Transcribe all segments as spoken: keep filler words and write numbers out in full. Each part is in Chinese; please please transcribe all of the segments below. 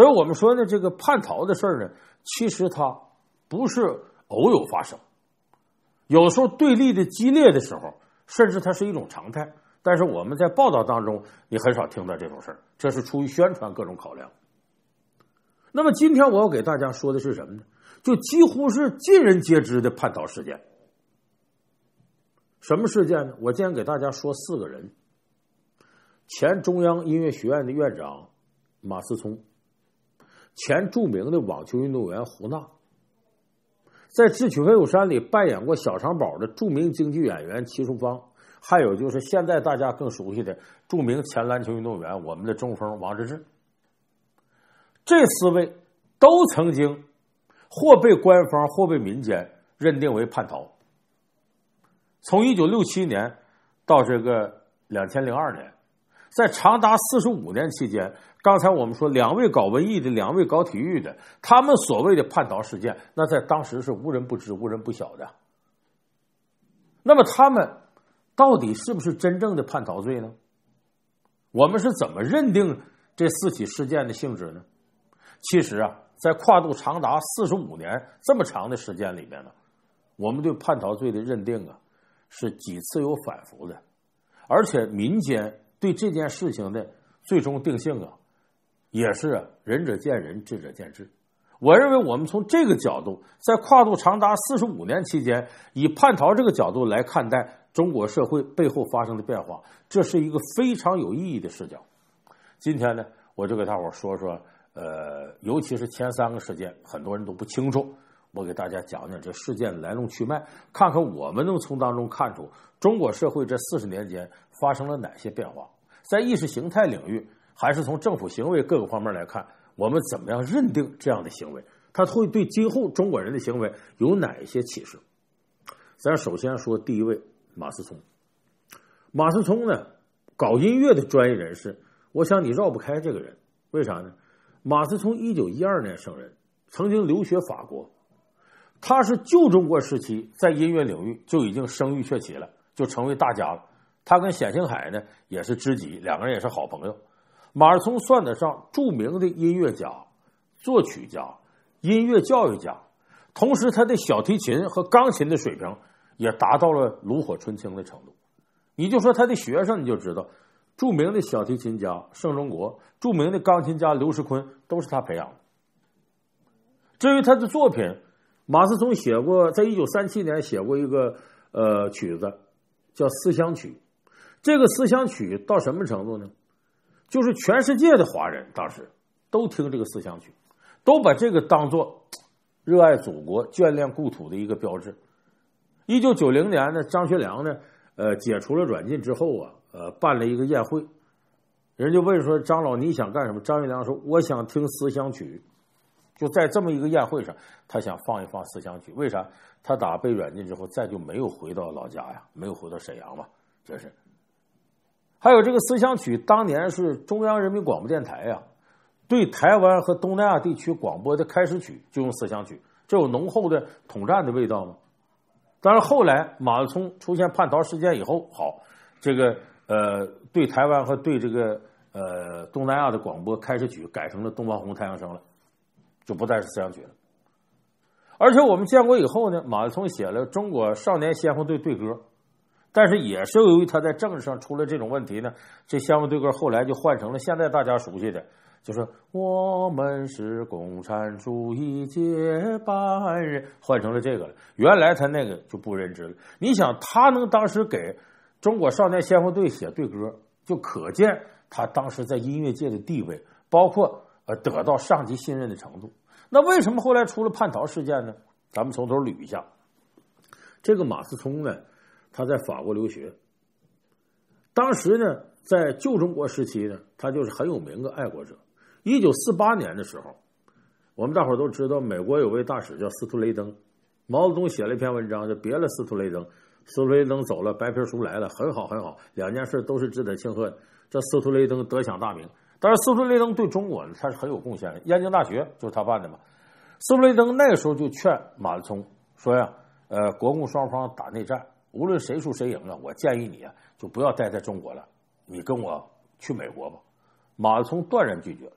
所以我们说呢，这个叛逃的事儿呢，其实它不是偶有发生，有时候对立的激烈的时候，甚至它是一种常态。但是我们在报道当中，你很少听到这种事儿，这是出于宣传各种考量。那么今天我要给大家说的是什么呢？就几乎是尽人皆知的叛逃事件。什么事件呢？我今天给大家说四个人：前中央音乐学院的院长马思聪，前著名的网球运动员胡娜，在《智取威虎山》里扮演过小长宝的著名京剧演员齐淑芳，还有就是现在大家更熟悉的著名前篮球运动员我们的中锋王治郅。这四位都曾经或被官方或被民间认定为叛逃。从一九六七年到这个两千零二年，在长达四十五年期间，刚才我们说两位搞文艺的，两位搞体育的，他们所谓的叛逃事件，那在当时是无人不知无人不晓的。那么他们到底是不是真正的叛逃罪呢？我们是怎么认定这四起事件的性质呢？其实啊，在跨度长达四十五年这么长的时间里面呢，我们对叛逃罪的认定啊是几次有反复的，而且民间对这件事情的最终定性啊，也是啊仁者见仁，智者见智。我认为我们从这个角度，在跨度长达四十五年期间，以叛逃这个角度来看待中国社会背后发生的变化，这是一个非常有意义的视角。今天呢，我就给大伙说说呃，尤其是前三个事件，很多人都不清楚，我给大家讲讲这事件的来龙去脉，看看我们能从当中看出中国社会这四十年间发生了哪些变化。在意识形态领域，还是从政府行为各个方面来看，我们怎么样认定这样的行为，它会对今后中国人的行为有哪一些启示。咱首先说第一位马思聪。马思聪呢，搞音乐的专业人士，我想你绕不开这个人。为啥呢？马思聪一九一二年生人，曾经留学法国。他是旧中国时期在音乐领域就已经声誉鹊起了，就成为大家了。他跟冼星海呢也是知己，两个人也是好朋友。马思聪算得上著名的音乐家、作曲家、音乐教育家，同时他的小提琴和钢琴的水平也达到了炉火纯青的程度。你就说他的学生，你就知道著名的小提琴家盛中国，著名的钢琴家刘世坤都是他培养的。至于他的作品，马思聪写过，在一九三七年写过一个呃曲子叫《思乡曲》。这个思乡曲到什么程度呢？就是全世界的华人当时都听这个思乡曲，都把这个当作热爱祖国、眷恋故土的一个标志。一九九零年呢，张学良呢，呃，解除了软禁之后啊，呃，办了一个宴会，人就问说：“张老你想干什么？”张学良说：“我想听思乡曲。”就在这么一个宴会上，他想放一放思乡曲。为啥？他打被软禁之后，再就没有回到老家呀，没有回到沈阳嘛，这是。还有这个思乡曲，当年是中央人民广播电台呀、啊，对台湾和东南亚地区广播的开始曲，就用思乡曲，这有浓厚的统战的味道吗？当然，后来马思聪出现叛逃事件以后，好，这个呃，对台湾和对这个呃东南亚的广播开始曲改成了东方红太阳升了，就不再是思乡曲了。而且我们建国以后呢，马思聪写了《中国少年先锋队队歌》。但是也是由于他在政治上出了这种问题呢，这先锋队歌后来就换成了现在大家熟悉的，就是我们是共产主义接班人，换成了这个了。原来他那个就不认知了。你想他能当时给中国少年先锋队写队歌，就可见他当时在音乐界的地位，包括呃得到上级信任的程度。那为什么后来出了叛逃事件呢？咱们从头捋一下。这个马思聪呢，他在法国留学，当时呢，在旧中国时期呢，他就是很有名的爱国者。一九四八年的时候，我们大伙都知道，美国有位大使叫司徒雷登，毛泽东写了一篇文章，就别了司徒雷登。司徒雷登走了，白皮书来了，很好很好，两件事都是值得庆贺的。这司徒雷登得享大名，但是司徒雷登对中国呢，他是很有贡献的。燕京大学就是他办的嘛。司徒雷登那个时候就劝马思聪说呀，呃，国共双方打内战，无论谁输谁赢啊，我建议你啊，就不要待在中国了，你跟我去美国吧。马思聪断然拒绝，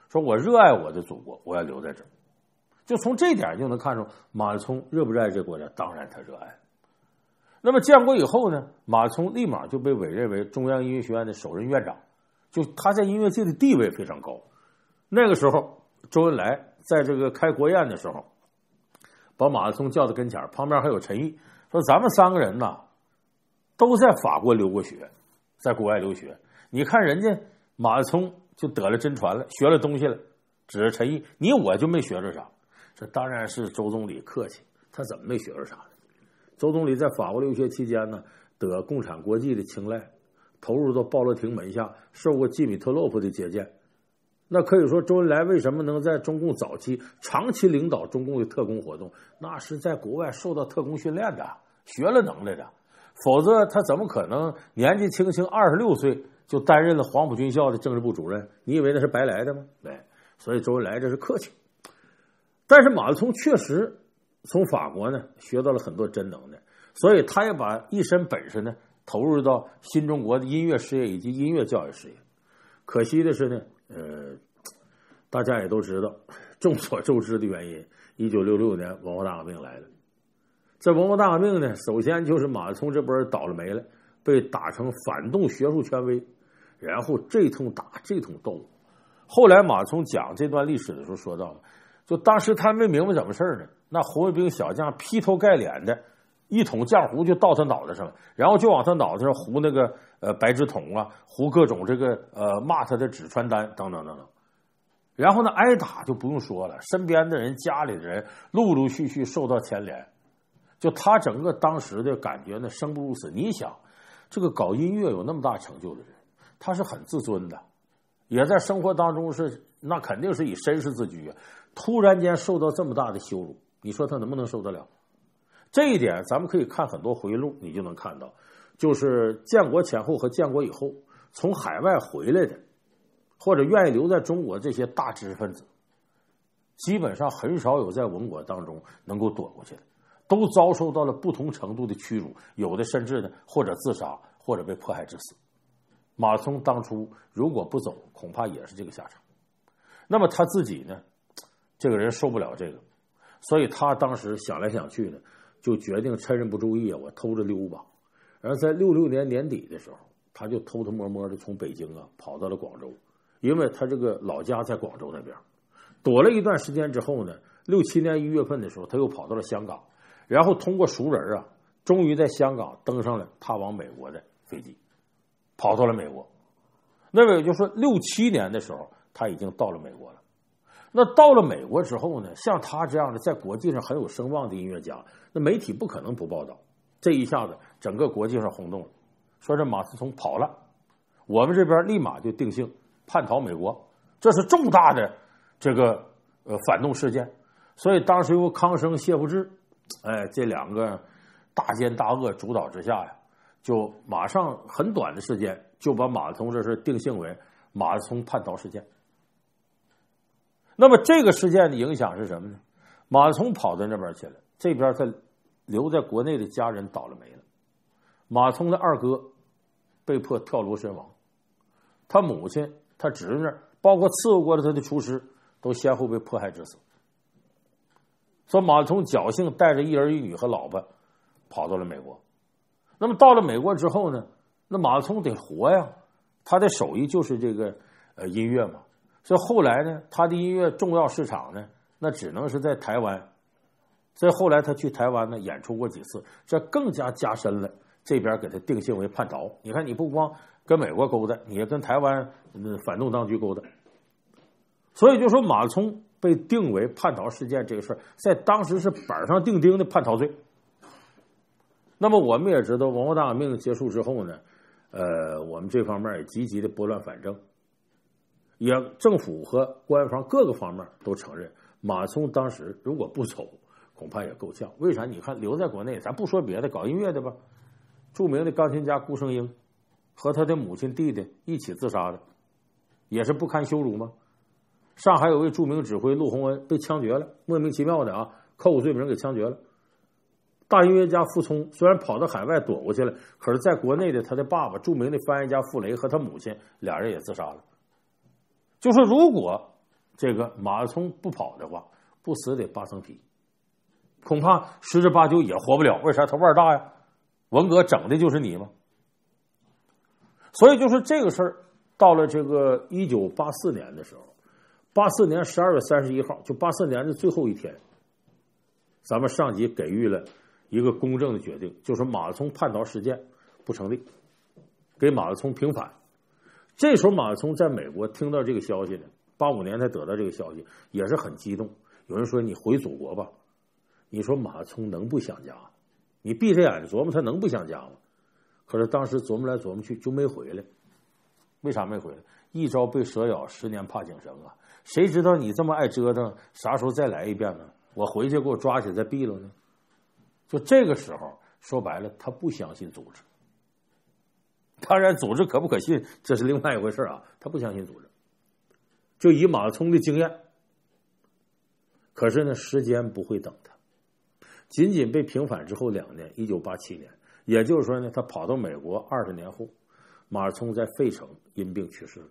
说我热爱我的祖国，我要留在这儿。就从这点就能看出马立聪热不热爱这国家，当然他热爱。那么建国以后呢，马立聪立马就被委任为中央音乐学院的首任院长，就他在音乐界的地位非常高。那个时候周恩来在这个开国宴的时候，把马立聪叫到跟前，旁边还有陈毅，说咱们三个人呐都在法国留过学，在国外留学，你看人家马立聪就得了真传了，学了东西了，指着陈毅，你我就没学着啥。这当然是周总理客气，他怎么没学着啥呢？周总理在法国留学期间呢，得共产国际的青睐，投入到鲍勒廷门下，受过季米特洛夫的接见。那可以说周恩来为什么能在中共早期长期领导中共的特工活动，那是在国外受到特工训练的，学了能耐的，否则他怎么可能年纪轻轻二十六岁就担任了黄埔军校的政治部主任？你以为那是白来的吗？对，所以周恩来这是客气。但是马立聪确实从法国呢学到了很多真能耐，所以他也把一身本事呢投入到新中国的音乐事业以及音乐教育事业。可惜的是呢，呃，大家也都知道，众所周知的原因，一九六六年文化大革命来了。这文化大革命呢，首先就是马立聪这波人倒了霉了，被打成反动学术权威，然后这通打这通斗。后来马立聪讲这段历史的时候说到了，就当时他没明白怎么事呢，那红卫兵小将劈头盖脸的一桶浆糊就倒他脑袋上了，然后就往他脑袋上糊那个呃白纸筒啊，糊各种这个呃骂他的纸传单等等等等。然后呢，挨打就不用说了，身边的人、家里的人陆陆续续受到牵连。就他整个当时的感觉呢，生不如死。你想，这个搞音乐有那么大成就的人，他是很自尊的，也在生活当中是那肯定是以绅士自居啊。突然间受到这么大的羞辱，你说他能不能受得了？这一点咱们可以看很多回忆录，你就能看到，就是建国前后和建国以后从海外回来的，或者愿意留在中国这些大知识分子，基本上很少有在文革当中能够躲过去的，都遭受到了不同程度的屈辱，有的甚至呢或者自杀，或者被迫害致死。马立聪当初如果不走，恐怕也是这个下场。那么他自己呢，这个人受不了这个，所以他当时想来想去呢，就决定趁人不注意啊，我偷着溜吧。然后在六六年年底的时候，他就偷偷摸摸的从北京啊跑到了广州，因为他这个老家在广州那边。躲了一段时间之后呢，六七年一月份的时候，他又跑到了香港，然后通过熟人啊，终于在香港登上了他往美国的飞机，跑到了美国。那么也就是说，六七年的时候，他已经到了美国了。那到了美国之后呢，像他这样的在国际上很有声望的音乐家，那媒体不可能不报道。这一下子整个国际上轰动了，说这马思聪跑了，我们这边立马就定性叛逃美国，这是重大的这个呃反动事件。所以当时由康生、谢富治，哎，这两个大奸大恶主导之下呀，就马上很短的时间就把马思聪这事定性为马思聪叛逃事件。那么这个事件的影响是什么呢？马思聪跑到那边去了，这边他留在国内的家人倒了霉了。马思聪的二哥被迫跳楼身亡，他母亲、他侄女，包括伺候过的他的厨师，都先后被迫害致死。所以马思聪侥幸带着一儿一女和老婆跑到了美国。那么到了美国之后呢，那马思聪得活呀，他的手艺就是这个呃音乐嘛。所以后来呢，他的音乐重要市场呢，那只能是在台湾。所以后来他去台湾呢演出过几次，这更加加深了这边给他定性为叛逃。你看，你不光跟美国勾搭，你也跟台湾反动当局勾搭。所以就说马思聪被定为叛逃事件这个事儿，在当时是板上钉钉的叛逃罪。那么我们也知道，文化大革命结束之后呢，呃，我们这方面也积极的拨乱反正。也政府和官方各个方面都承认，马思聪当时如果不走，恐怕也够呛。为啥？你看留在国内，咱不说别的，搞音乐的吧，著名的钢琴家顾胜英和他的母亲弟弟一起自杀的，也是不堪羞辱吗？上海有位著名指挥陆鸿恩被枪决了，莫名其妙的啊，扣个罪名给枪决了。大音乐家傅聪虽然跑到海外躲过去了，可是在国内的他的爸爸著名的翻译家傅雷和他母亲俩人也自杀了。就说如果这个马子聪不跑的话，不死得八层皮，恐怕十之八九也活不了。为啥？他腕大呀，文革整的就是你嘛。所以就是这个事儿，到了这个一九八四年的时候，八四年十二月三十一号，就八四年的最后一天，咱们上级给予了一个公正的决定，就是马子聪叛逃事件不成立，给马子聪平反。这时候马子聪在美国听到这个消息呢，八五年才得到这个消息，也是很激动。有人说你回祖国吧，你说马子聪能不想家？你闭着眼睛琢磨他能不想家吗？可是当时琢磨来琢磨去就没回来。为啥没回来？一朝被蛇咬，十年怕井绳啊！谁知道你这么爱折腾，啥时候再来一遍呢？我回去给我抓起来再毙了呢？就这个时候，说白了，他不相信组织。当然，组织可不可信，这是另外一回事啊。他不相信组织，就以马子聪的经验。可是呢，时间不会等他。仅仅被平反之后两年，一九八七年，也就是说呢，他跑到美国二十年后，马子聪在费城因病去世了。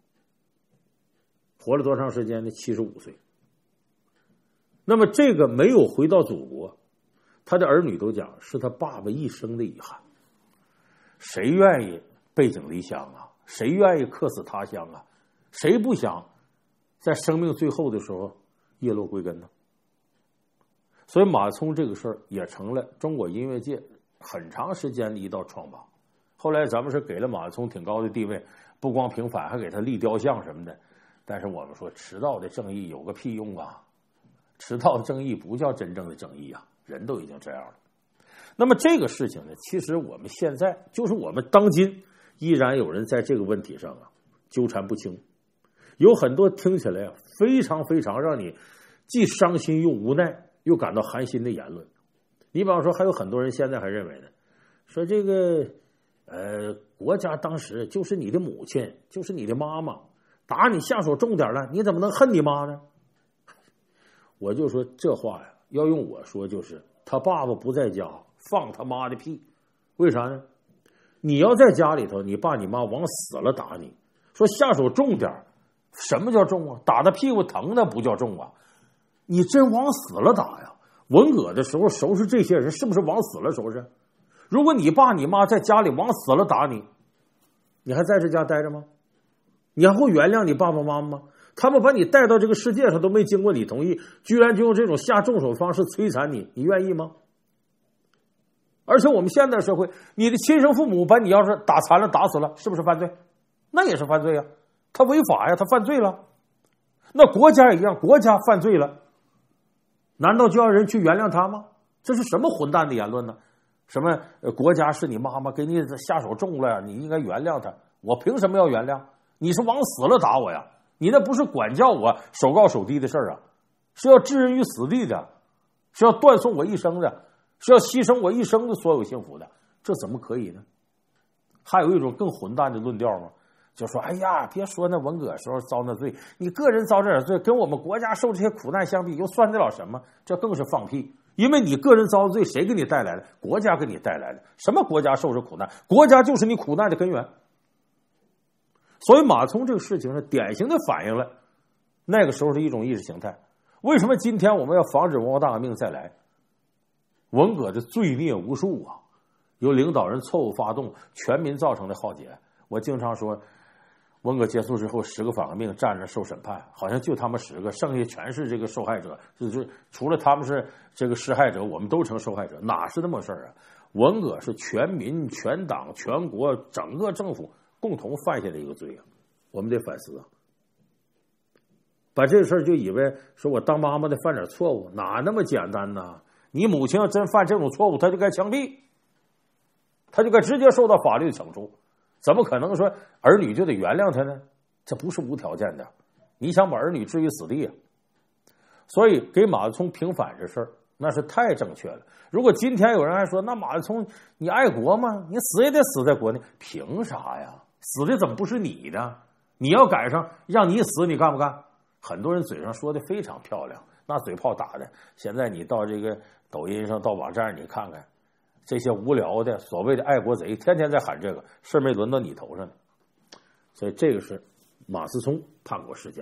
活了多长时间呢？七十五岁。那么这个没有回到祖国，他的儿女都讲是他爸爸一生的遗憾。谁愿意背井离乡啊？谁愿意客死他乡啊？谁不想在生命最后的时候叶落归根呢？所以马子聪这个事儿也成了中国音乐界很长时间的一道疮疤。后来咱们是给了马子聪挺高的地位，不光平反，还给他立雕像什么的。但是我们说，迟到的正义有个屁用啊！迟到的正义不叫真正的正义啊！人都已经这样了。那么这个事情呢，其实我们现在就是我们当今依然有人在这个问题上啊纠缠不清，有很多听起来啊非常非常让你既伤心又无奈又感到寒心的言论。你比方说，还有很多人现在还认为呢，说这个呃国家当时就是你的母亲，就是你的妈妈，打你下手重点了，你怎么能恨你妈呢？我就说这话呀，要用我说就是他爸爸不在家，放他妈的屁！为啥呢？你要在家里头，你爸你妈往死了打你，说下手重点，什么叫重啊？打他屁股疼那不叫重啊！你真往死了打呀！文革的时候收拾这些人，是不是往死了收拾？如果你爸你妈在家里往死了打你，你还在这家待着吗？你还会原谅你爸爸妈妈吗？他们把你带到这个世界上都没经过你同意，居然就用这种下重手方式摧残你，你愿意吗？而且我们现在社会，你的亲生父母把你要是打残了打死了，是不是犯罪？那也是犯罪啊，他违法呀，他犯罪了。那国家也一样，国家犯罪了，难道就要人去原谅他吗？这是什么混蛋的言论呢？什么、呃、国家是你妈妈，给你下手重了，你应该原谅他。我凭什么要原谅？你是往死了打我呀，你那不是管教我守高守低的事儿啊，是要置人于死地的，是要断送我一生的，是要牺牲我一生的所有幸福的，这怎么可以呢？还有一种更混蛋的论调吗？就说哎呀，别说那文革时候遭那罪，你个人遭这点罪跟我们国家受这些苦难相比又算得了什么？这更是放屁。因为你个人遭罪，谁给你带来的？国家给你带来的。什么国家受这苦难？国家就是你苦难的根源。所以马聪这个事情是典型的反映了那个时候的一种意识形态。为什么今天我们要防止文化大革命再来？文革的罪孽无数啊，由领导人错误发动，全民造成的浩劫。我经常说，文革结束之后，十个反革命站着受审判，好像就他们十个，剩下全是这个受害者，就是除了他们是这个施害者，我们都成受害者，哪是那么事儿啊？文革是全民、全党、全国整个政府共同犯下的一个罪啊，我们得反思啊！把这事儿就以为说我当妈妈的犯点错误，哪那么简单呢？你母亲要真犯这种错误，她就该枪毙，她就该直接受到法律的惩处。怎么可能说儿女就得原谅他呢？这不是无条件的，你想把儿女置于死地啊？所以给马子聪平反这事儿那是太正确了。如果今天有人还说那马子聪你爱国吗？你死也得死在国内，凭啥呀？死的怎么不是你的？你要赶上让你死，你干不干？很多人嘴上说的非常漂亮，那嘴炮打的，现在你到这个抖音上到网站你看看，这些无聊的所谓的爱国贼天天在喊这个事，没轮到你头上呢。所以这个是马思聪叛国事件。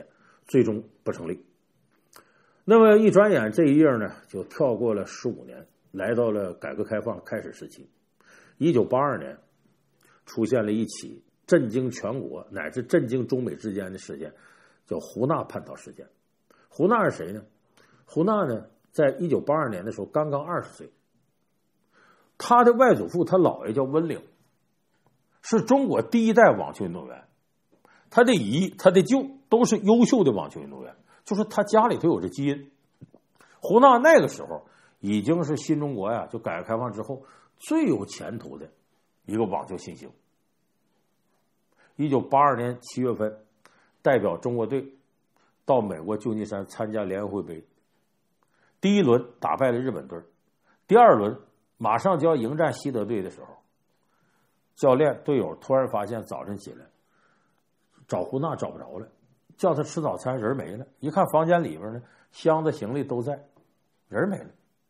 最终不成立。那么一转眼这一页呢，就跳过了十五年，来到了改革开放开始时期。一九八二年，出现了一起震惊全国乃至震惊中美之间的事件，叫胡纳叛逃事件。胡纳是谁呢？胡纳呢，在一九八二年的时候刚刚二十岁，他的外祖父，他姥爷叫温岭，是中国第一代网球运动员。他的姨、他的舅都是优秀的网球运动员，就是他家里头有这基因。胡纳那个时候已经是新中国呀，就改革开放之后最有前途的一个网球新星。一九八二年七月份，代表中国队到美国旧金山参加联合会杯，第一轮打败了日本队，第二轮马上就要迎战西德队的时候，教练队友突然发现早晨起来找胡纳找不着了，叫他吃早餐，人没了。一看房间里边呢，箱子行李都在，人没了。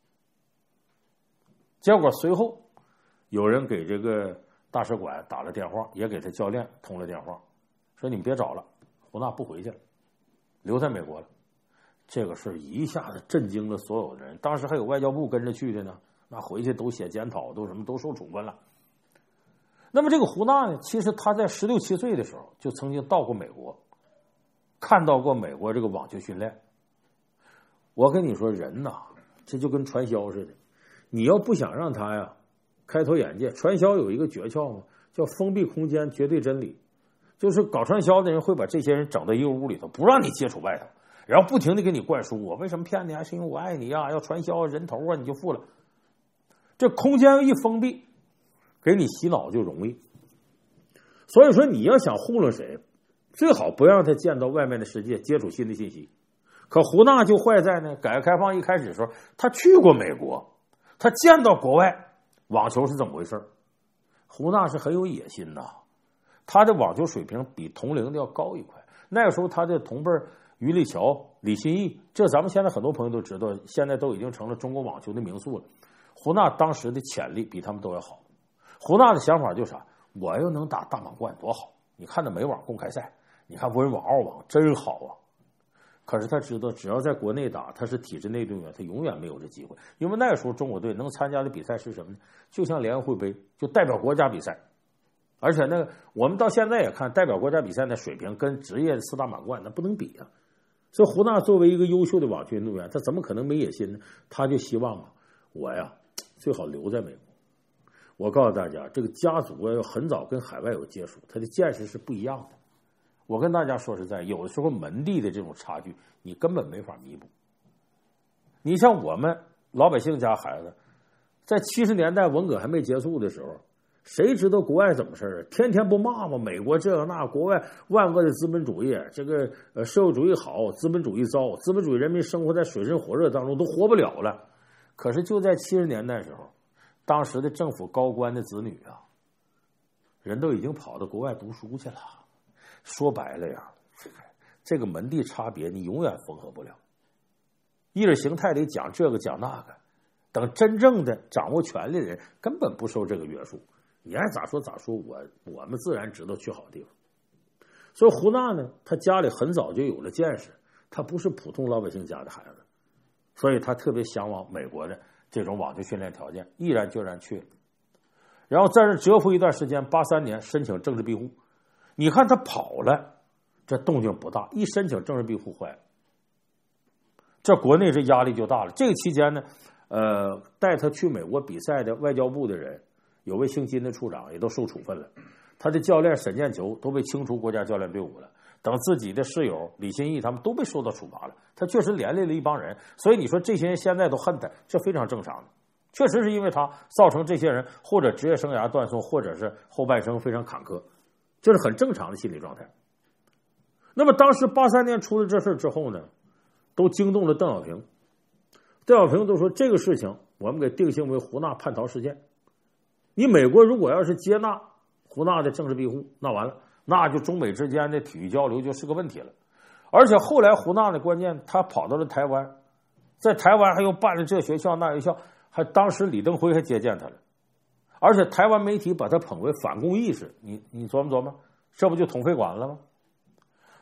结果随后有人给这个大使馆打了电话，也给他教练通了电话，说你们别找了，胡纳不回去了，留在美国了。这个事一下子震惊了所有的人，当时还有外交部跟着去的呢，那回去都写检讨，都什么都受处分了。那么这个胡纳呢，其实他在十六七岁的时候就曾经到过美国，看到过美国这个网球训练。我跟你说，人呐，这就跟传销似的，你要不想让他呀开拓眼界，传销有一个诀窍嘛，叫封闭空间，绝对真理。就是搞传销的人会把这些人整到一个屋里头，不让你接触外头，然后不停的给你灌输，我为什么骗你啊？是因为我爱你啊，要传销人头啊，你就付了。这空间一封闭，给你洗脑就容易。所以说你要想糊弄谁，最好不让他见到外面的世界，接触新的信息。可胡纳就坏在呢，改革开放一开始的时候，他去过美国，他见到国外网球是怎么回事。胡纳是很有野心的，他的网球水平比同龄的要高一块。那个时候他的同辈于立桥、李新义，这咱们现在很多朋友都知道，现在都已经成了中国网球的名宿了。胡纳当时的潜力比他们都要好。胡纳的想法就是啥？我要能打大满贯多好！你看那美网公开赛，你看温网、澳网真好啊。可是他知道，只要在国内打，他是体制内队员，他永远没有这机会。因为那个时候中国队能参加的比赛是什么呢？就像联合会杯，就代表国家比赛。而且那个我们到现在也看，代表国家比赛的水平跟职业的四大满贯那不能比啊。所以胡纳作为一个优秀的网球运动员，他怎么可能没野心呢？他就希望啊，我呀最好留在美国。我告诉大家，这个家族要很早跟海外有接触，他的见识是不一样的。我跟大家说实在，有的时候门第的这种差距，你根本没法弥补。你像我们老百姓家孩子，在七十年代文革还没结束的时候，谁知道国外怎么事儿？天天不骂吗？美国这个那，国外万恶的资本主义，这个呃社会主义好，资本主义糟，资本主义人民生活在水深火热当中，都活不了了。可是就在七十年代的时候，当时的政府高官的子女啊，人都已经跑到国外读书去了。说白了呀，这个门第差别你永远缝合不了。意识形态里讲这个讲那个，等真正的掌握权力的人根本不受这个约束，你爱咋说咋说，我我们自然知道去好地方。所以胡纳呢，他家里很早就有了见识，他不是普通老百姓家的孩子，所以他特别向往美国的这种网球训练条件，毅然决然去了。然后在这蛰伏一段时间，八三年申请政治庇护。你看他跑了，这动静不大，一申请政治庇护坏了，这国内这压力就大了。这个期间呢，呃，带他去美国比赛的外交部的人，有位姓金的处长也都受处分了，他的教练沈建球都被清除国家教练队伍了，等自己的室友李新义他们都被受到处罚了。他确实连累了一帮人，所以你说这些人现在都恨他，这非常正常的。确实是因为他造成这些人或者职业生涯断送，或者是后半生非常坎坷。这是很正常的心理状态。那么当时八三年出了这事之后呢，都惊动了邓小平。邓小平都说这个事情我们给定性为胡纳叛逃事件。你美国如果要是接纳胡纳的政治庇护，那完了，那就中美之间的体育交流就是个问题了。而且后来胡纳的关键，他跑到了台湾，在台湾还又办了这学校那学校，还当时李登辉还接见他了。而且台湾媒体把他捧为反共义士，你你琢磨琢磨，这不就捅肺管了吗？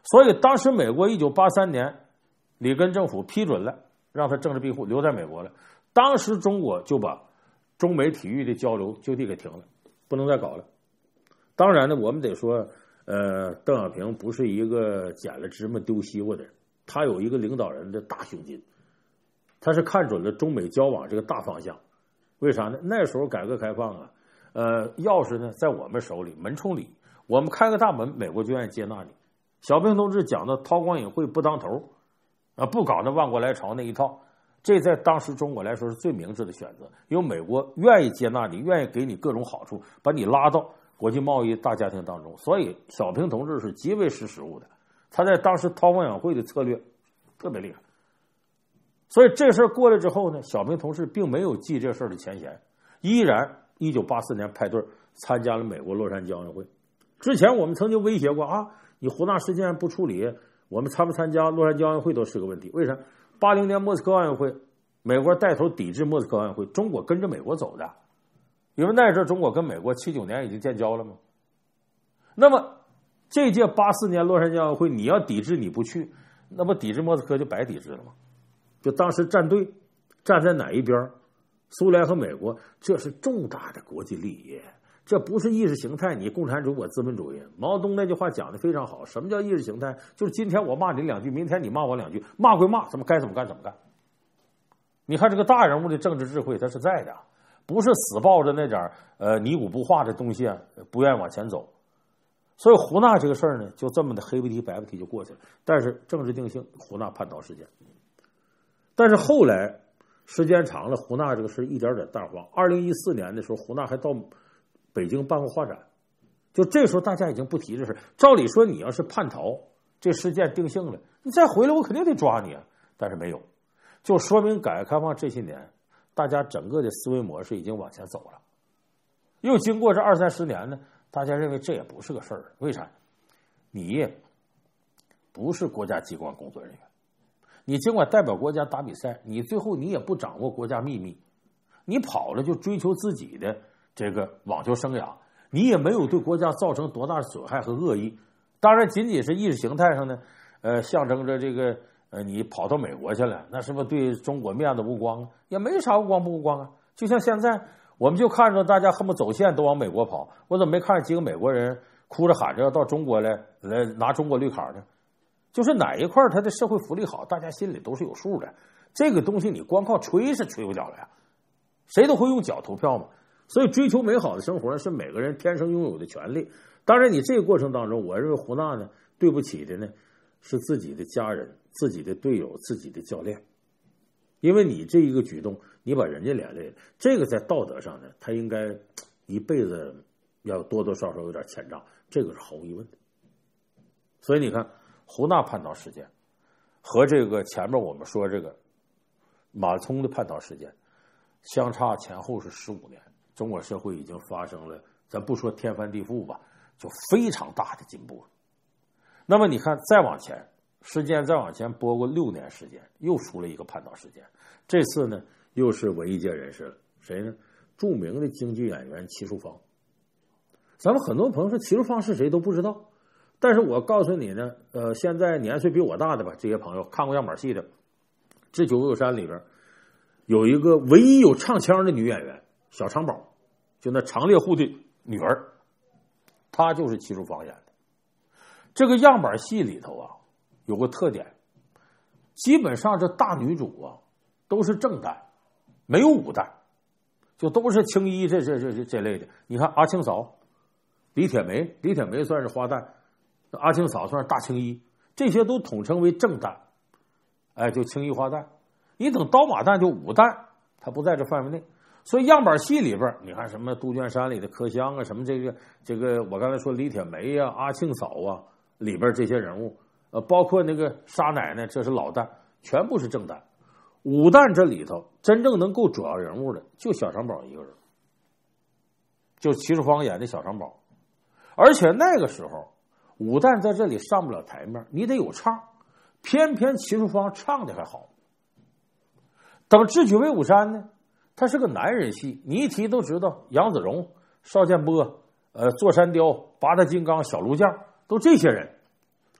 所以当时美国一九八三年里根政府批准了让他政治庇护留在美国了，当时中国就把中美体育的交流就地给停了，不能再搞了。当然呢，我们得说呃，邓小平不是一个捡了芝麻丢西瓜的人，他有一个领导人的大胸襟，他是看准了中美交往这个大方向。为啥呢？那时候改革开放啊，呃，钥匙呢在我们手里，门冲里，我们开个大门，美国就愿意接纳你。小平同志讲的韬光养晦不当头啊，不搞那万国来朝那一套，这在当时中国来说是最明智的选择，因为美国愿意接纳你，愿意给你各种好处，把你拉到国际贸易大家庭当中。所以小平同志是极为识时务的，他在当时韬光养晦的策略特别厉害。所以这事儿过了之后呢，小平同志并没有记这事儿的前嫌，依然一九八四年派队参加了美国洛杉矶奥运会。之前我们曾经威胁过啊，你胡纳事件不处理，我们参不参加洛杉矶奥运会都是个问题。为啥？八零年莫斯科奥运会，美国带头抵制莫斯科奥运会，中国跟着美国走的，因为那阵中国跟美国七九年已经建交了嘛。那么这届八四年洛杉矶奥运会，你要抵制你不去，那不抵制莫斯科就白抵制了吗？就当时站队站在哪一边，苏联和美国，这是重大的国际利益，这不是意识形态，你共产主义我资本主义。毛泽东那句话讲的非常好，什么叫意识形态？就是今天我骂你两句，明天你骂我两句，骂归骂，怎么该怎么干怎么干。你看这个大人物的政治智慧他是在的，不是死抱着那点呃泥古不化的东西啊，不愿意往前走。所以胡纳这个事儿呢，就这么的黑不提白不提就过去了。但是政治定性，胡纳叛逃事件。但是后来时间长了，胡纳这个事一点点淡化。二零一四年的时候，胡纳还到北京办过画展，就这时候大家已经不提这事。照理说，你要是叛逃，这事件定性了，你再回来我肯定得抓你啊。但是没有，就说明改革开放这些年，大家整个的思维模式已经往前走了。又经过这二三十年呢，大家认为这也不是个事儿。为啥？你不是国家机关工作人员。你尽管代表国家打比赛，你最后你也不掌握国家秘密，你跑了就追求自己的这个网球生涯，你也没有对国家造成多大的损害和恶意。当然，仅仅是意识形态上呢，呃，象征着这个呃，你跑到美国去了，那是不是对中国面子无光啊？也没啥无光不无光啊。就像现在，我们就看着大家恨不走线都往美国跑，我怎么没看见几个美国人哭着喊着要到中国来来拿中国绿卡呢？就是哪一块它的社会福利好，大家心里都是有数的。这个东西你光靠吹是吹不了了呀，谁都会用脚投票嘛。所以追求美好的生活是每个人天生拥有的权利。当然，你这个过程当中，我认为胡纳呢，对不起的呢是自己的家人、自己的队友、自己的教练，因为你这一个举动，你把人家连累了，这个在道德上呢，他应该一辈子要多多少少有点欠账，这个是毫无疑问的。所以你看。胡纳叛逃事件和这个前面我们说这个马聪的叛逃事件相差前后是十五年，中国社会已经发生了，咱不说天翻地覆吧，就非常大的进步。那么你看再往前，时间再往前拨过六年时间，又出了一个叛逃事件，这次呢又是文艺界人士了，谁呢？著名的京剧演员齐淑芳。咱们很多朋友说齐淑芳是谁都不知道，但是我告诉你呢，呃，现在年岁比我大的吧，这些朋友看过样板戏的，《智取威虎山》里边有一个唯一有唱腔的女演员小长宝，就那长猎户的女儿，她就是齐淑芳演的。这个样板戏里头啊，有个特点，基本上这大女主啊都是正旦，没有武旦，就都是青衣这这这这这类的。你看阿庆嫂、李铁梅，李铁梅算是花旦。阿庆嫂算是大青衣，这些都统称为正旦，哎，就青衣花旦。你等刀马旦就武旦，它不在这范围内。所以样板戏里边，你看什么杜鹃山里的柯香啊，什么这个这个，我刚才说李铁梅啊、阿庆嫂啊，里边这些人物，呃，包括那个沙奶奶，这是老旦，全部是正旦。武旦这里头真正能够主要人物的，就小长宝一个人，就齐淑芳演的小长宝。而且那个时候。武旦在这里上不了台面，你得有唱，偏偏齐淑芳唱的还好。等《智取威虎山》呢，他是个男人戏，你一提都知道杨子荣、邵建波、呃座山雕、八大金刚、小卢将，都这些人。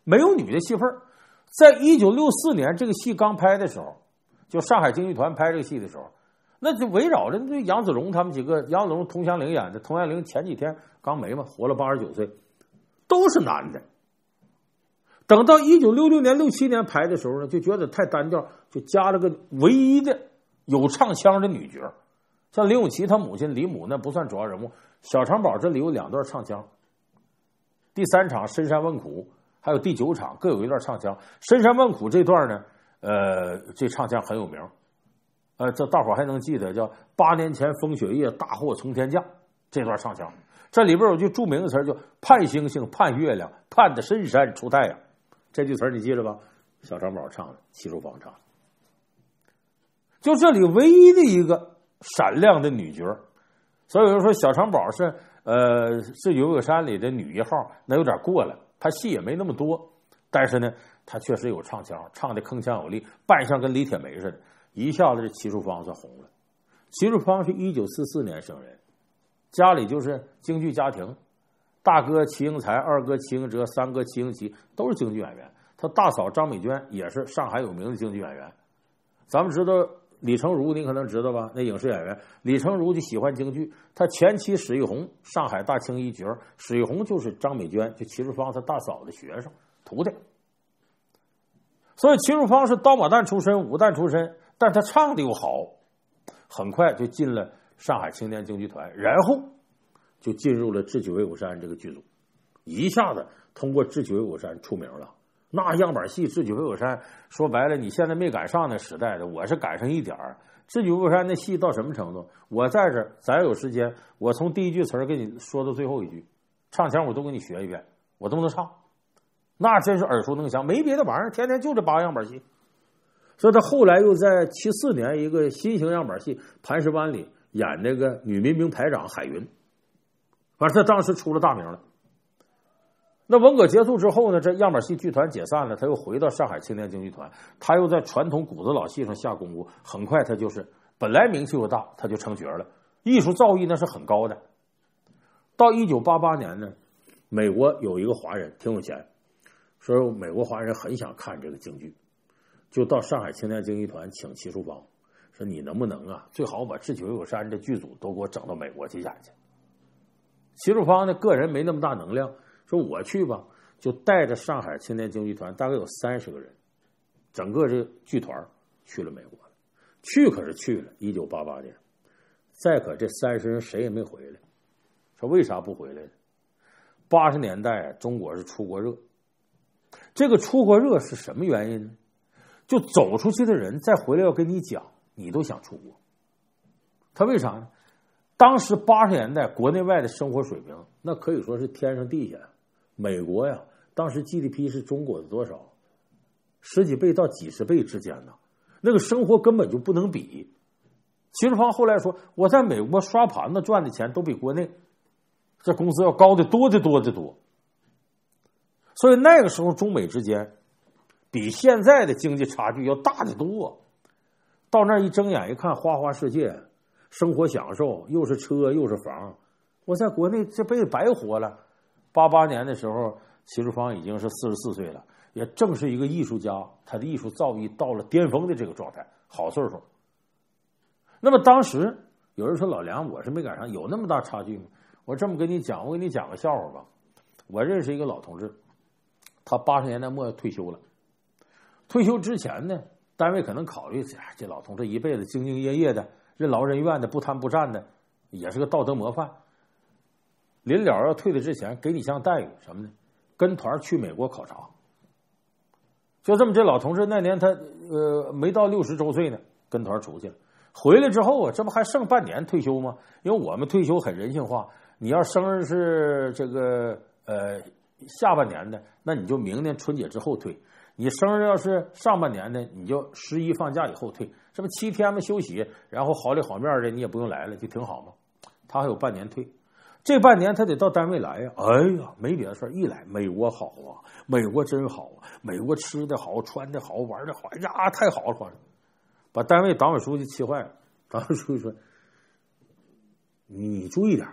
没有女的戏份。在一九六四年这个戏刚拍的时候，就上海京剧团拍这个戏的时候，那就围绕着那杨子荣他们几个，杨子荣、佟湘玲演的，佟湘玲前几天刚没嘛，活了八十九岁，都是男的。等到一九六六年、六七年排的时候呢，就觉得太单调，就加了个唯一的有唱腔的女角，像林永琪他母亲李母那不算主要人物，小长宝这里有两段唱腔。第三场深山问苦，还有第九场各有一段唱腔。深山问苦这段呢，呃，这唱腔很有名，呃，这大伙还能记得，叫八年前风雪夜，大祸从天降这段唱腔。这里边有句著名的词叫盼星星盼月亮，盼的深山出太阳。这句词你记着吧？小长宝唱的，齐楚芳唱的。就这里唯一的一个闪亮的女角，所以有人说小长宝是呃是有有山里的女一号，那有点过了，她戏也没那么多，但是呢，她确实有唱腔，唱的铿锵有力，扮相跟李铁梅似的，一下子这齐楚芳算红了。齐楚芳是一九四四年生人，家里就是京剧家庭。大哥齐英才，二哥齐英哲，三哥齐英奇都是京剧演员。他大嫂张美娟也是上海有名的京剧演员。咱们知道李成儒，你可能知道吧？那影视演员李成儒就喜欢京剧，他前妻史玉红，上海大青衣角，史玉红就是张美娟，就齐楚芳他大嫂的学生徒弟。所以齐楚芳是刀马旦出身，武旦出身，但他唱的又好，很快就进了上海青年京剧团，然后就进入了《智取威虎山》这个剧组，一下子通过《智取威虎山》出名了。那样板戏《智取威虎山》，说白了，你现在没赶上那时代的，我是赶上一点儿。《智取威虎山》那戏到什么程度？我在这儿，咱有时间，我从第一句词儿给你说到最后一句，唱腔我都给你学一遍，我都能唱。那真是耳熟能详，没别的玩意儿，天天就这八个样板戏。所以他后来又在七四年一个新型样板戏《磐石湾》里演那个女民兵排长海云。反正他当时出了大名了。那文革结束之后呢，这样板戏剧团解散了，他又回到上海青年京剧团，他又在传统骨子老戏上下功夫，很快他就是本来名气又大，他就成角了，艺术造诣那是很高的。到一九八八年呢，美国有一个华人挺有钱，说美国华人很想看这个京剧，就到上海青年京剧团请齐楚芳，说你能不能啊，最好把《智取威虎山》这剧组都给我整到美国去演去。齐楚芳呢，个人没那么大能量，说我去吧，就带着上海青年京剧团，大概有三十个人，整个这剧团去了美国了。去可是去了，一九八八年，再可这三十人谁也没回来。说为啥不回来呢？八十年代中国是出国热，这个出国热是什么原因呢？就走出去的人再回来要跟你讲，你都想出国。他为啥呢？当时八十年代国内外的生活水平那可以说是天上地下。美国呀，当时 G D P 是中国的多少？十几倍到几十倍之间呢，那个生活根本就不能比。齐楚芳后来说，我在美国刷盘子赚的钱都比国内这公司要高得多得多得多。所以那个时候中美之间比现在的经济差距要大得多。到那儿一睁眼一看，花花世界，生活享受，又是车又是房，我在国内这辈子白活了。八八年的时候，齐楚芳已经是四十四岁了，也正是一个艺术家，他的艺术造诣到了巅峰的这个状态，好岁数。那么当时有人说，老梁，我是没赶上，有那么大差距吗？我这么跟你讲，我给你讲个笑话吧。我认识一个老同志，他八十年代末退休了。退休之前呢，单位可能考虑，哎，这老同志一辈子兢兢业业的，任劳任怨的，不贪不占的，也是个道德模范。临了要退的之前，给你项待遇什么呢？跟团去美国考察。就这么，这老同志那年他呃没到六十周岁呢，跟团出去了。回来之后啊，这不还剩半年退休吗？因为我们退休很人性化，你要生日是这个呃下半年的，那你就明年春节之后退；你生日要是上半年的，你就十一放假以后退。这不七天嘛休息，然后好里好面的你也不用来了，就挺好嘛。他还有半年退。这半年他得到单位来呀，哎呀，没别的事儿，一来美国好啊，美国真好啊，美国吃的好，穿的好，玩的好，哎呀，太好了，反正把单位党委书记气坏了。党委书记说：“你注意点，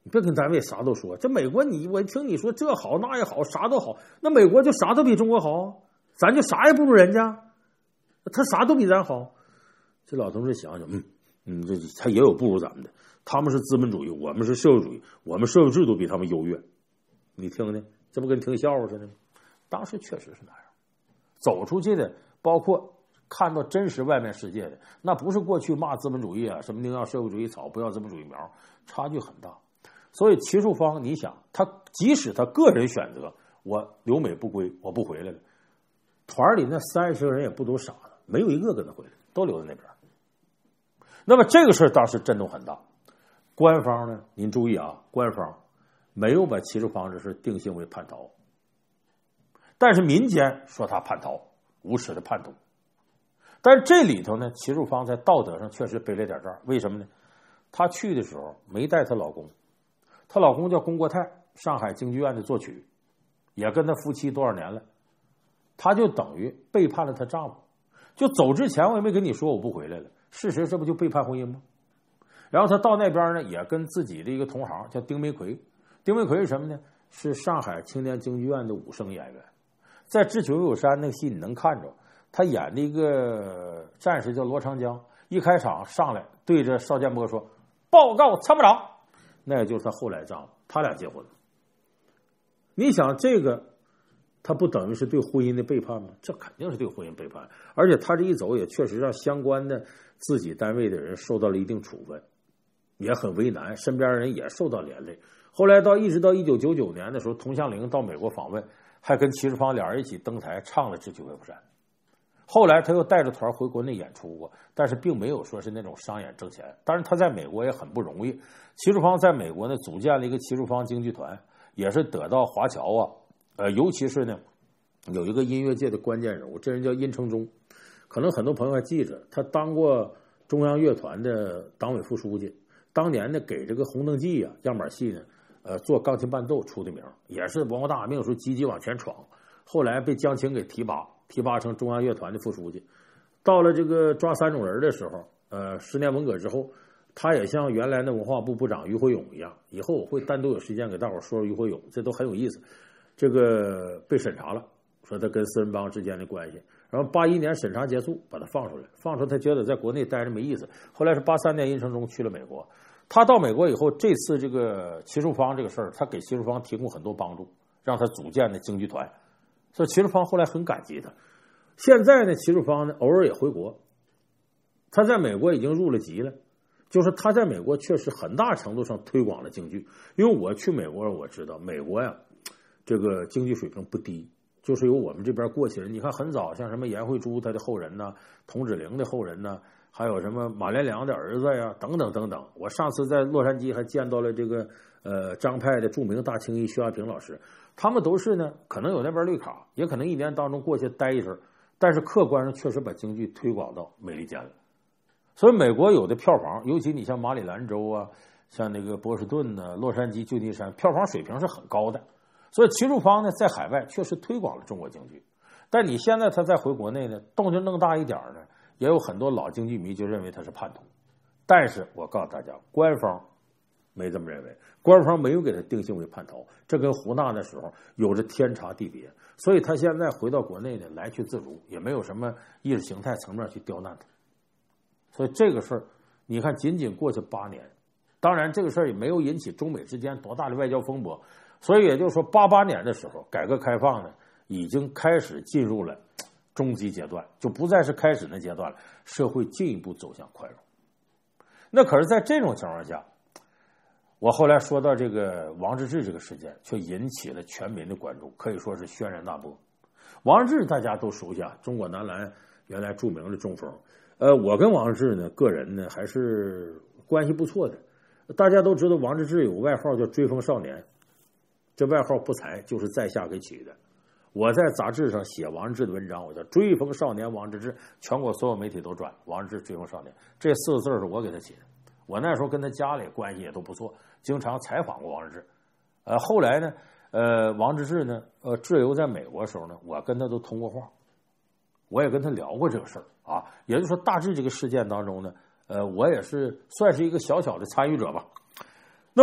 你别跟单位啥都说，这美国你我听你说这好那也好，啥都好，那美国就啥都比中国好，咱就啥也不如人家，他啥都比咱好。这老同志想想，嗯嗯，这他也有不如咱们的，他们是资本主义，我们是社会主义，我们社会制度比他们优越。你听听，这不跟听笑话似的吗？当时确实是那样，走出去的，包括看到真实外面世界的，那不是过去骂资本主义啊，什么宁要社会主义草，不要资本主义苗，差距很大。所以齐树芳，你想，他即使他个人选择我留美不归，我不回来了，团里那三十个人也不都傻子，没有一个跟他回来，都留在那边。那么这个事儿当时震动很大，官方呢，您注意啊，官方没有把齐树芳这事定性为叛逃，但是民间说他叛逃，无耻的叛徒。但是这里头呢，齐树芳在道德上确实背了点账，为什么呢？她去的时候没带她老公，她老公叫龚国泰，上海京剧院的作曲，也跟她夫妻多少年了，她就等于背叛了她丈夫。就走之前我也没跟你说我不回来了，事实这不就背叛婚姻吗？然后她到那边呢，也跟自己的一个同行叫丁梅奎，丁梅奎是什么呢？是上海青年京剧院的武生演员，在《智取威虎山》那个戏你能看着，他演的一个战士叫罗长江，一开场上来对着邵建波说：“报告参谋长。”那也就是他后来丈夫，他俩结婚了。你想这个，他不等于是对婚姻的背叛吗？这肯定是对婚姻背叛，而且他这一走也确实让相关的自己单位的人受到了一定处分，也很为难，身边人也受到连累。后来到一直到一九九九年的时候，佟湘玲到美国访问，还跟齐树芳俩人一起登台唱了《智取威虎山》。后来他又带着团回国内演出过，但是并没有说是那种商演挣钱。当然他在美国也很不容易，齐树芳在美国呢组建了一个齐树芳京剧团，也是得到华侨啊，呃，尤其是呢有一个音乐界的关键人物，这人叫殷承宗，可能很多朋友还记着，他当过中央乐团的党委副书记，当年呢给这个红灯记啊样板戏呢，呃，做钢琴伴奏出的名，也是文化大革命时候积极往前闯，后来被江青给提拔。提拔成中央乐团的副书记，到了这个抓三种人的时候，呃，十年文革之后，他也像原来的文化部部长于辉勇一样，以后我会单独有时间给大伙说说于辉勇，这都很有意思。这个被审查了，说他跟四人帮之间的关系，然后八一年审查结束，把他放出来，放出他觉得在国内待着没意思。后来是八三年殷承宗去了美国，他到美国以后，这次这个齐树芳这个事儿，他给齐树芳提供很多帮助，让他组建的京剧团。所以齐树芳后来很感激他。现在呢，齐树芳呢偶尔也回国，他在美国已经入了籍了，就是他在美国确实很大程度上推广了京剧。因为我去美国，我知道美国呀，这个京剧水平不低，就是由我们这边过去人。你看很早，像什么颜慧珠他的后人呢，童芷苓的后人呢，还有什么马连良的儿子呀，等等等等。我上次在洛杉矶还见到了这个呃张派的著名大青衣徐亚平老师。他们都是呢，可能有那边绿卡，也可能一年当中过去待一阵，但是客观上确实把京剧推广到美利坚了。所以美国有的票房，尤其你像马里兰州啊，像那个波士顿呢、洛杉矶、旧金山，票房水平是很高的。所以齐树芳呢，在海外确实推广了中国京剧。但你现在他再回国内呢，动静弄大一点呢，也有很多老京剧迷就认为他是叛徒。但是我告诉大家，官方没这么认为，官方没有给他定性为叛逃，这跟胡纳的时候有着天差地别。所以他现在回到国内呢，来去自如，也没有什么意识形态层面去刁难他。所以这个事儿，你看仅仅过去八年，当然这个事儿也没有引起中美之间多大的外交风波。所以也就是说，八八年的时候，改革开放呢已经开始进入了终极阶段，就不再是开始的阶段了，社会进一步走向宽容。那可是在这种情况下，我后来说到这个王治郅这个事件，却引起了全民的关注，可以说是轩然大波。王治郅大家都熟悉啊，中国男篮原来著名的中锋。呃，我跟王治郅呢，个人呢还是关系不错的。大家都知道王治郅有个外号叫追风少年，这外号不才，就是在下给起的。我在杂志上写王治郅的文章，我叫追风少年王治郅，全国所有媒体都转王治郅追风少年，这四个字是我给他起的。我那时候跟他家里关系也都不错，经常采访过王治郅。呃，后来呢，呃，王治郅呢，呃，滞留在美国的时候呢，我跟他都通过话，我也跟他聊过这个事儿啊。也就是说，大致这个事件当中呢，呃，我也是算是一个小小的参与者吧。那么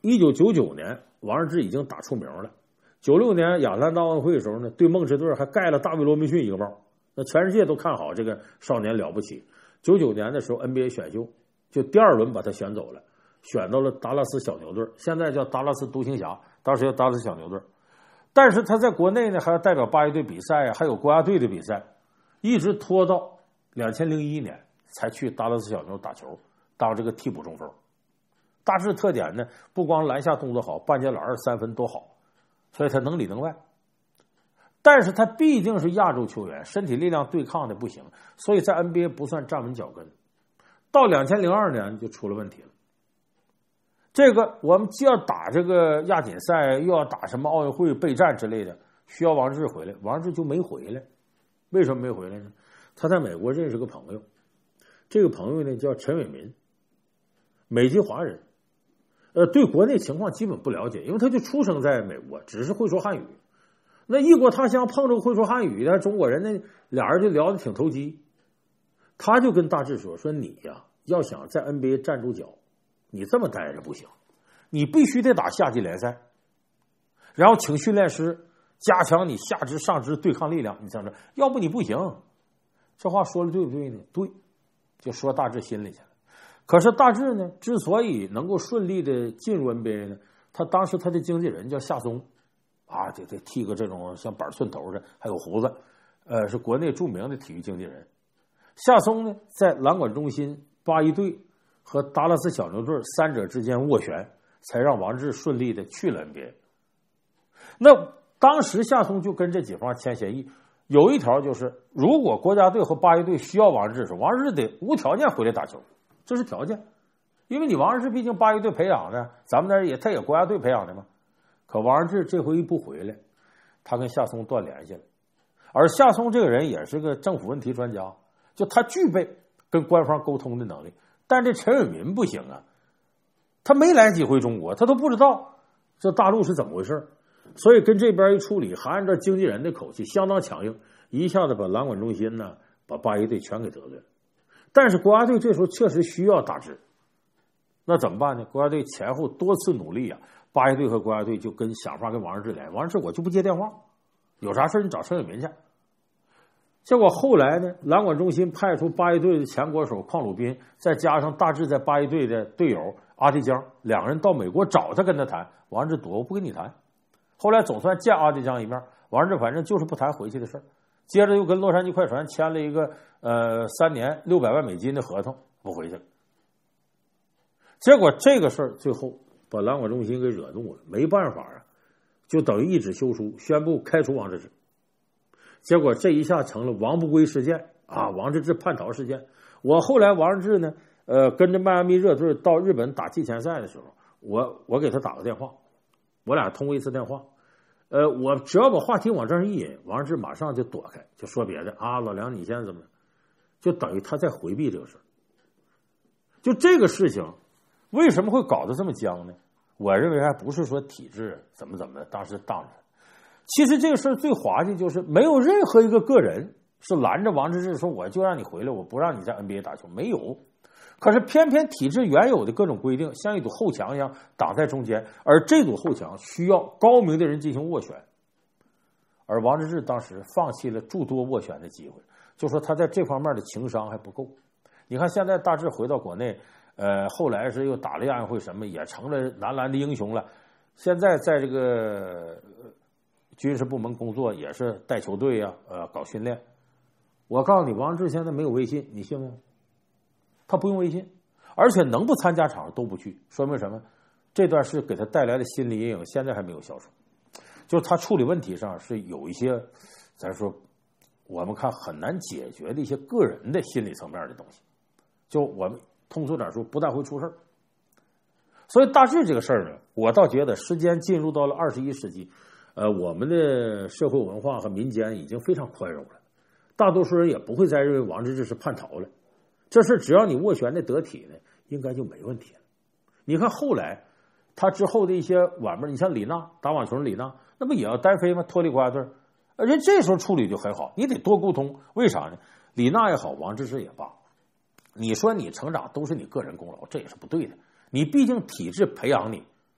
一九九九年，王治郅已经打出名了。九六年亚特兰大奥运会的时候呢，对梦之队还盖了大卫罗宾逊一个帽，那全世界都看好这个少年了不起。九九年的时候 N B A 选秀就第二轮把他选走了，选到了达拉斯小牛队，现在叫达拉斯独行侠，当时叫达拉斯小牛队。但是他在国内呢还要代表八一队比赛啊，还有国家队的比赛，一直拖到两千零一年才去达拉斯小牛打球，当这个替补中锋。大致特点呢，不光篮下动作好，半截篮三分都好，所以他能里能外。但是他毕竟是亚洲球员，身体力量对抗的不行，所以在 N B A 不算站稳脚跟。到两千零二年就出了问题了。这个我们既要打这个亚锦赛，又要打什么奥运会备战之类的，需要王治回来，王治就没回来。为什么没回来呢？他在美国认识个朋友，这个朋友呢叫陈伟民，美籍华人。呃，对国内情况基本不了解，因为他就出生在美国，只是会说汉语。那异国他乡碰着会说汉语的中国人呢，俩人就聊得挺投机。他就跟大治说：“说你呀，要想在 N B A 站住脚，你这么待着不行，你必须得打夏季联赛，然后请训练师加强你下肢上肢对抗力量。你想着，要不你不行。”这话说的对不对呢？对，就说大治心里去了。可是大治呢，之所以能够顺利的进入 N B A 呢，他当时他的经纪人叫夏松，啊，这这剃个这种像板寸头的，还有胡子，呃，是国内著名的体育经纪人。夏松呢，在篮管中心、八一队和达拉斯小牛队三者之间斡旋，才让王治顺利的去了 N B A。那当时夏松就跟这几方签协议，有一条就是，如果国家队和八一队需要王治时，王治得无条件回来打球。这是条件，因为你王治毕竟八一队培养的，咱们那也他也国家队培养的嘛。可王治这回一不回来，他跟夏松断联系了。而夏松这个人也是个政府问题专家，就他具备跟官方沟通的能力。但这陈伟民不行啊，他没来几回中国，他都不知道这大陆是怎么回事，所以跟这边一处理，还按照经纪人的口气，相当强硬，一下子把篮管中心呢，把八一队全给得罪了。但是国家队这时候确实需要大治，那怎么办呢？国家队前后多次努力啊，八一队和国家队就跟想法跟王治联系，王治我就不接电话，有啥事你找陈伟民去。结果后来呢，篮管中心派出八一队的前国手邝鲁彬，再加上大治在八一队的队友阿迪江，两个人到美国找他跟他谈，王治躲，我不跟你谈。后来总算见阿迪江一面，王治反正就是不谈回去的事儿。接着又跟洛杉矶快船签了一个呃三年六百万美金的合同，不回去了。结果这个事儿最后把篮管中心给惹怒了，没办法啊，就等于一纸休书，宣布开除王治郅。结果这一下成了王不归事件啊，王治郅叛逃事件。我后来王治郅呢，呃，跟着迈阿密热队到日本打季前赛的时候，我我给他打个电话，我俩通过一次电话。呃，我只要把话题往这儿一引，王治郅马上就躲开，就说别的啊，老梁你现在怎么，就等于他在回避这个事儿。就这个事情为什么会搞得这么僵呢？我认为还不是说体制怎么怎么当时当着，其实这个事儿最滑稽就是没有任何一个个人是拦着王治郅说我就让你回来，我不让你在 N B A 打球，没有。可是偏偏体制原有的各种规定像一堵后墙一样挡在中间，而这堵后墙需要高明的人进行斡旋，而王治郅当时放弃了诸多斡旋的机会，就说他在这方面的情商还不够。你看现在大治回到国内，呃，后来是又打了亚运会什么，也成了男篮的英雄了，现在在这个军事部门工作，也是带球队呀、啊，呃，搞训练。我告诉你，王治现在没有微信，你信吗？他不用微信，而且能不参加场都不去，说明什么？这段是给他带来的心理阴影，现在还没有消除。就是他处理问题上是有一些，咱说我们看很难解决的一些个人的心理层面的东西，就我们通俗点说，不大会出事儿。所以大治这个事儿呢，我倒觉得时间进入到了二十一世纪，呃，我们的社会文化和民间已经非常宽容了，大多数人也不会再认为王治郅是叛逃了。这事只要你斡旋的得体呢，应该就没问题了。你看后来他之后的一些晚辈，你像李娜打网球的李娜，那不也要单飞吗？脱离国家队，而且这时候处理就很好，你得多沟通。为啥呢？李娜也好，王治郅也罢，你说你成长都是你个人功劳，这也是不对的。你毕竟体制培养你，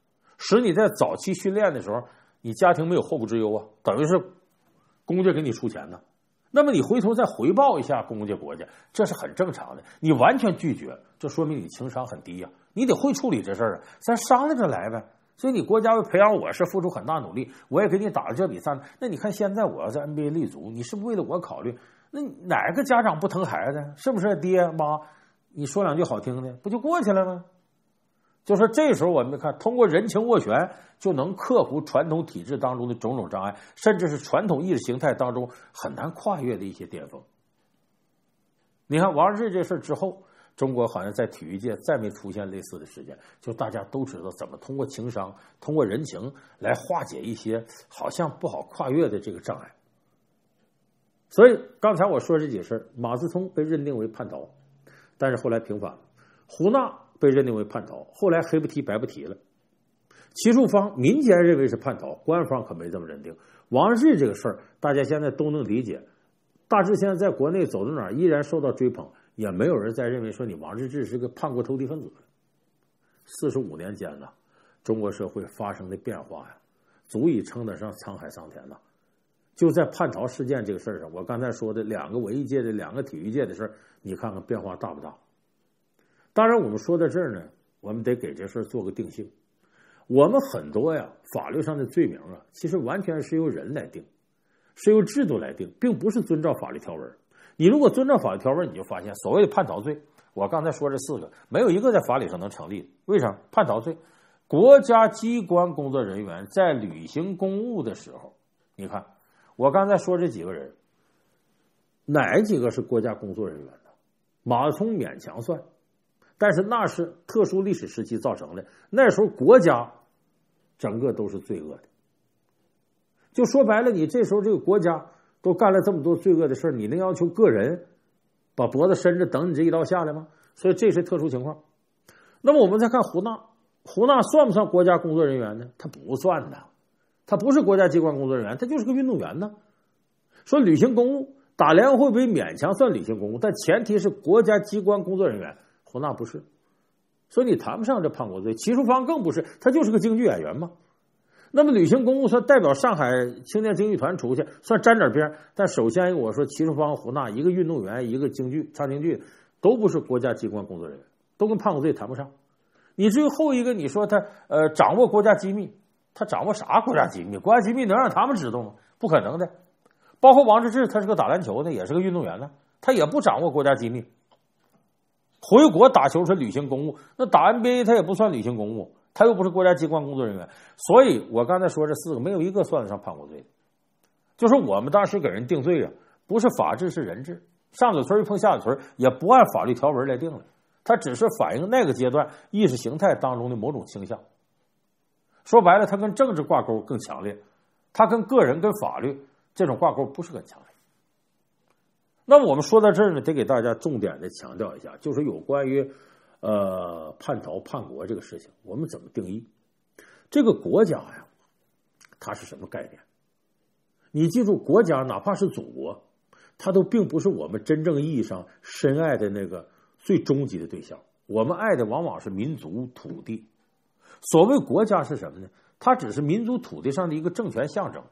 使你在早期训练的时候，你家庭没有后顾之忧啊，等于是公家给你出钱呢。那么你回头再回报一下公家国家，这是很正常的。你完全拒绝，这说明你情商很低呀、啊。你得会处理这事儿啊，咱商量着来呗。所以你国家为培养我是付出很大努力，我也给你打了这笔赞。那你看现在我要在 N B A 立足，你是不是为了我考虑？那哪个家长不疼孩子？是不是爹妈？你说两句好听的，不就过去了吗？就说这时候我们看，通过人情斡旋就能克服传统体制当中的种种障碍，甚至是传统意识形态当中很难跨越的一些巅峰。你看王治这事之后，中国好像在体育界再没出现类似的事件，就大家都知道怎么通过情商、通过人情来化解一些好像不好跨越的这个障碍。所以刚才我说这几事，马自聪被认定为叛逃，但是后来平反了；胡纳被认定为叛逃，后来黑不提白不提了。齐树芳民间认为是叛逃，官方可没这么认定。王治这个事儿，大家现在都能理解。大致现在在国内走到哪儿依然受到追捧，也没有人再认为说你王治郅是个叛国投敌分子。四十五年间呢，中国社会发生的变化呀，足以称得上沧海桑田呐。就在叛逃事件这个事儿上，我刚才说的两个文艺界的、两个体育界的事儿，你看看变化大不大？当然，我们说到这儿呢，我们得给这事儿做个定性。我们很多呀，法律上的罪名啊，其实完全是由人来定，是由制度来定，并不是遵照法律条文。你如果遵照法律条文，你就发现所谓的叛逃罪，我刚才说这四个，没有一个在法理上能成立的。为啥？叛逃罪，国家机关工作人员在履行公务的时候，你看我刚才说这几个人，哪几个是国家工作人员呢？马自聪勉强算，但是那是特殊历史时期造成的，那时候国家整个都是罪恶的。就说白了，你这时候这个国家都干了这么多罪恶的事，你能要求个人把脖子伸着等你这一刀下来吗？所以这是特殊情况。那么我们再看胡纳，胡纳算不算国家工作人员呢？他不算的，他不是国家机关工作人员，他就是个运动员呢。说履行公务，打联合会杯勉强算履行公务，但前提是国家机关工作人员。胡纳不是，所以你谈不上这叛国罪。齐树芳更不是，他就是个京剧演员嘛。那么履行公务算代表上海青年京剧团出去，算沾点边。但首先我说齐树芳、胡纳，一个运动员，一个京剧唱京剧，都不是国家机关工作人员，都跟叛国罪谈不上。你至于后一个，你说他呃掌握国家机密，他掌握啥国家机密？国家机密能让他们知道吗？不可能的。包括王治郅，他是个打篮球的，也是个运动员呢，他也不掌握国家机密。回国打球是履行公务，那打 N B A 他也不算履行公务，他又不是国家机关工作人员。所以我刚才说这四个没有一个算得上叛国罪的。就是我们当时给人定罪啊，不是法治是人治，上嘴村一碰下嘴村，也不按法律条文来定了，它只是反映那个阶段意识形态当中的某种倾向。说白了，它跟政治挂钩更强烈，它跟个人跟法律这种挂钩不是很强烈。那么我们说到这儿呢，得给大家重点的强调一下，就是有关于呃叛逃叛国这个事情，我们怎么定义？这个国家呀，它是什么概念？你记住，国家哪怕是祖国，它都并不是我们真正意义上深爱的那个最终极的对象。我们爱的往往是民族土地。所谓国家是什么呢？它只是民族土地上的一个政权象征。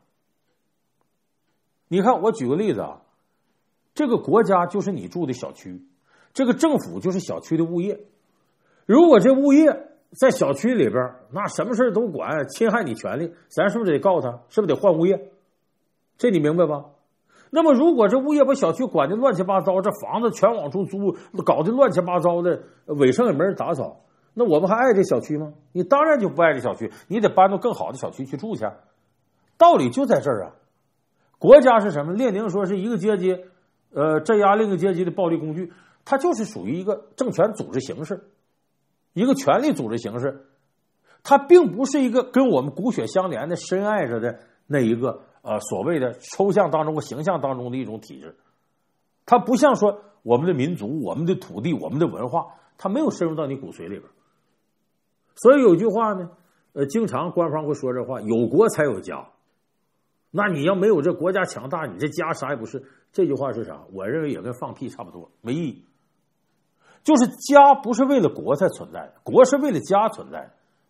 你看，我举个例子啊。这个国家就是你住的小区，这个政府就是小区的物业。如果这物业在小区里边，那什么事都管，侵害你权利，咱是不是得告他？是不是得换物业？这你明白吧？那么如果这物业把小区管的乱七八糟，这房子全往出租，搞得乱七八糟的，卫生也没人打扫，那我们还爱这小区吗？你当然就不爱这小区，你得搬到更好的小区去住去。道理就在这儿啊。国家是什么？列宁说是一个阶级呃，镇压另一个阶级的暴力工具，它就是属于一个政权组织形式，一个权力组织形式，它并不是一个跟我们骨血相连的深爱着的那一个呃所谓的抽象当中和形象当中的一种体制。它不像说我们的民族、我们的土地、我们的文化，它没有深入到你骨髓里边。所以有句话呢，呃，经常官方会说这话：有国才有家。那你要没有这国家强大，你这家啥也不是。这句话是啥？我认为也跟放屁差不多，没意义。就是家不是为了国才存在的，国是为了家存在的。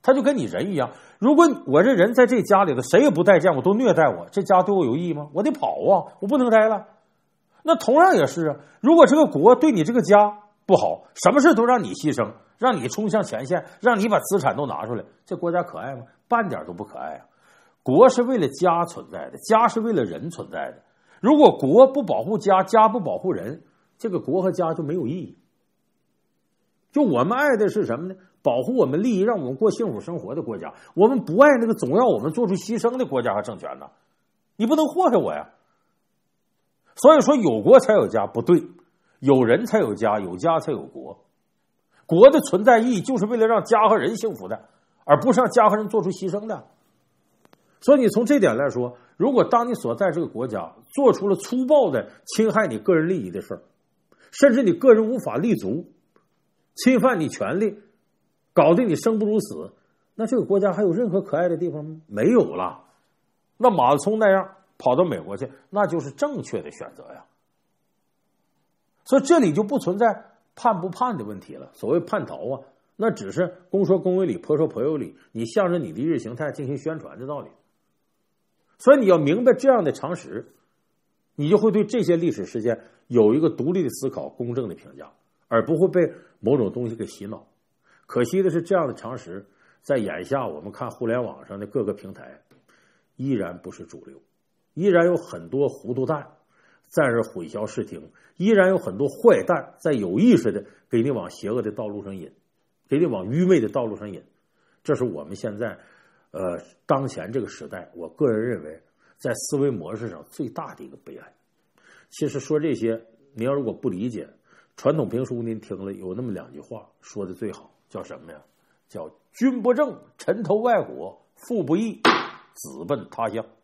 他就跟你人一样，如果我这人在这家里头，谁也不待见我，都虐待我，这家对我有意义吗？我得跑啊，我不能待了。那同样也是啊，如果这个国对你这个家不好，什么事都让你牺牲，让你冲向前线，让你把资产都拿出来，这国家可爱吗？半点都不可爱啊！国是为了家存在的，家是为了人存在的。如果国不保护家，家不保护人，这个国和家就没有意义。就我们爱的是什么呢？保护我们利益，让我们过幸福生活的国家。我们不爱那个总要我们做出牺牲的国家和政权呢？你不能祸害我呀！所以说，有国才有家不对，有人才有家，有家才有国。国的存在意义就是为了让家和人幸福的，而不是让家和人做出牺牲的。所以你从这点来说，如果当你所在这个国家做出了粗暴的侵害你个人利益的事儿，甚至你个人无法立足，侵犯你权利，搞得你生不如死，那这个国家还有任何可爱的地方吗？没有了。那马聪那样跑到美国去，那就是正确的选择呀。所以这里就不存在叛不叛的问题了。所谓叛逃啊，那只是公说公有理，婆说婆有理，你向着你的意识形态进行宣传的道理。所以你要明白这样的常识，你就会对这些历史事件有一个独立的思考、公正的评价，而不会被某种东西给洗脑。可惜的是，这样的常识在眼下我们看互联网上的各个平台依然不是主流，依然有很多糊涂蛋在这混淆视听，依然有很多坏蛋在有意识的给你往邪恶的道路上引，给你往愚昧的道路上引。这是我们现在呃当前这个时代，我个人认为在思维模式上最大的一个悲哀。其实说这些，您要如果不理解传统评书，您听了有那么两句话说的最好，叫什么呀？叫君不正，臣投外国，父不义，子奔他乡。